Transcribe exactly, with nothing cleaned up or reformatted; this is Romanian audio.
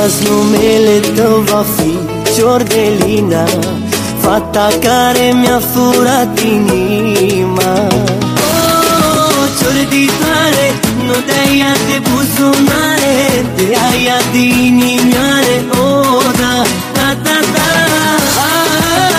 azi numele tău va fi Ciordelina, fata care mi-a furat inima. Oh, ciorditoare, nu te-ai ia de buzunare, te-ai ia de inimioare. Oh, da, da, da, da.